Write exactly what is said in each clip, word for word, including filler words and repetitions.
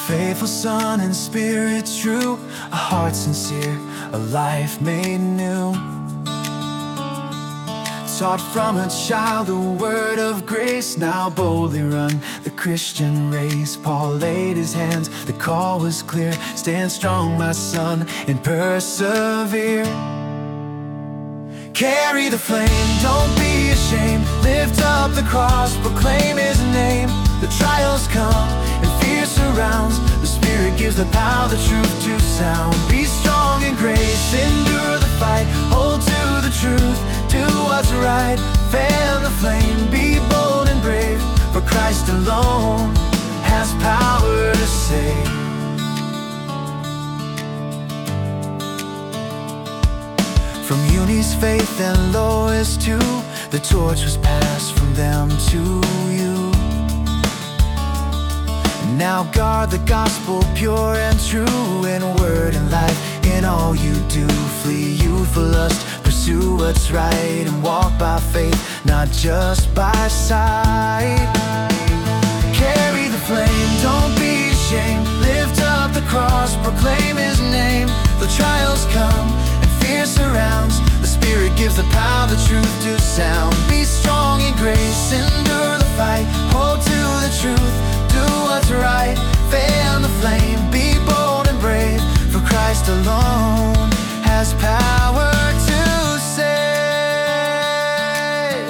faithful son and spirit true, a heart sincere, a life made new. Taught from a child the word of grace, now boldly run the Christian race. Paul laid his hands, the call was clear. Stand strong, my son, and persevere. Carry the flame, don't be ashamed. Lift up the cross, proclaim his name. The trials come and fear surrounds. The Spirit gives the power, the truth to sound. Be strong in grace, endure the fight. Hold to the truth, do what's right. Fan the flame, be bold and brave. For Christ alone has power to save. From Eunice, Faith, and Lois too, the torch was passed from them to you. Now guard the gospel pure and true, in word and life, in all you do. Flee youthful lust, pursue what's right, and walk by faith, not just by sight. Carry the flame, don't be ashamed. Lift up the cross, proclaim his name. The trials come and fear surrounds. The Spirit gives the power, the truth to sound. Be strong in grace, endure the fight. Hold to the truth, do what's right. Fan the flame, be bold and brave. For Christ alone has power to save.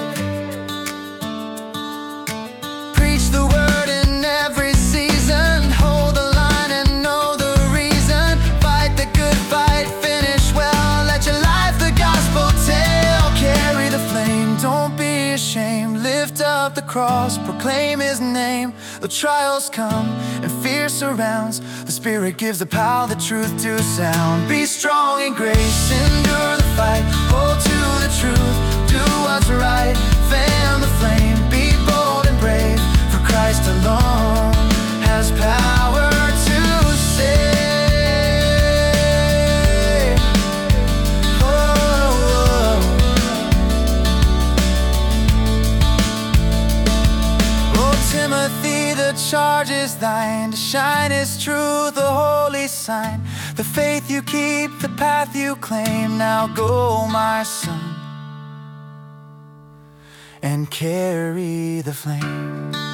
Preach the word in every season. Hold the line and know the reason. Fight the good fight, finish well. Let your life the gospel tell. Carry the flame, don't be ashamed. Lift up the cross, proclaim his name. The trials come and fear surrounds. The Spirit gives the power, the truth to sound. Be strong in grace, endure the fight. Hold to the truth, do what's right. Fan the flame, be bold and brave. For Christ alone has power to save. Oh, oh. Oh, Timothy, the charge is thine, to shine his truth, a holy sign. The faith you keep, the path you claim. Now go, my son, and carry the flame.